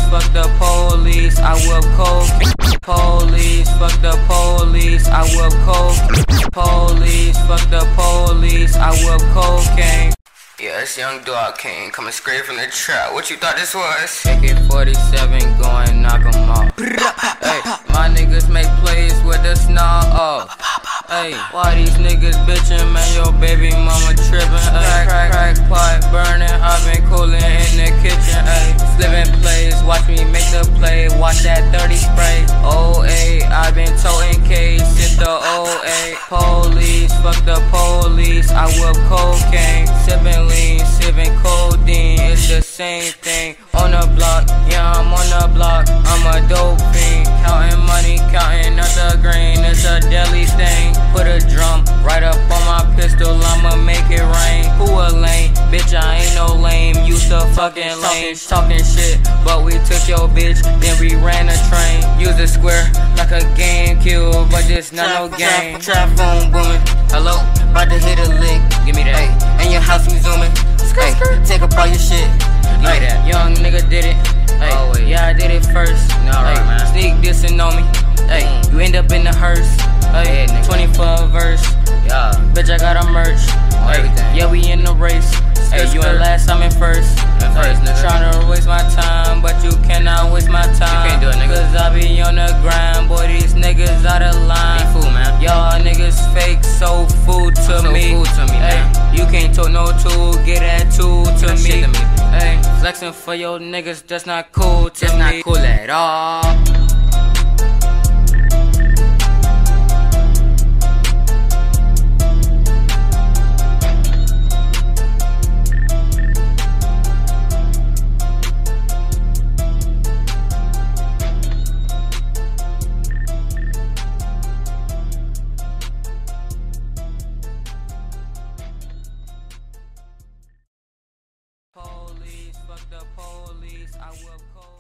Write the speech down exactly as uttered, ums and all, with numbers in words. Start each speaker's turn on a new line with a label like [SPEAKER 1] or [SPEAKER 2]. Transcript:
[SPEAKER 1] fuck the police, I whip coke. Police, fuck the police, I whip coke. Police, fuck the police, I whip cocaine.
[SPEAKER 2] Yeah, it's Young Dog King coming straight from the trap. What you thought this was?
[SPEAKER 1] A K forty-seven going knock 'em off. Hey, my niggas make plays with the snob off. Hey, why these niggas bitchin', man? Your baby mama trippin'. Crack, crack, crack pot burning. I've been coolin' in the kitchen. Hey, slippin' plays, watch me make the play. Watch that thirty spray. oh eight, I've been totin' K since the oh eight. Police, fuck the police. I whip cocaine, sippin' lean, sippin' codeine. It's the same thing on the block. Yeah, I'm on the block. I'm a dope fiend, counting money, counting up the green. It's a deadly thing. Put a drum right up on my pistol, I'ma make it rain. Who a lame? Bitch, I ain't no lame. Used to fucking lame, talking shit, but we took your bitch, then we ran a train. Use a square like a game kill, but this not no game. Trap phone booming, hello, about to hit a lick. Give me that. Ay, and your house we zooming. Ay, take up all your shit. Give me that. Young nigga did it. Ay, oh, yeah, I did it first. No, right, man. Sneak dissing on me. Hey, mm. You end up in the hearse. Hey, yeah, twenty for a verse. Yeah, bitch, I got a merch. Hey, yeah, we in the race. Hey, you in last, I'm in first. Hey, tryna waste my time, but you cannot waste my time. You can't do it, nigga. Cause I be on the grind, boy, these niggas out of line. Ain't fool, man. Y'all niggas fake, so food to so me. Food to me, hey, man. You can't talk no tool, get that tool to me. to me. Hey, flexing for your niggas, that's not cool to that's me. That's not cool at all. Police, fuck the police, I will call.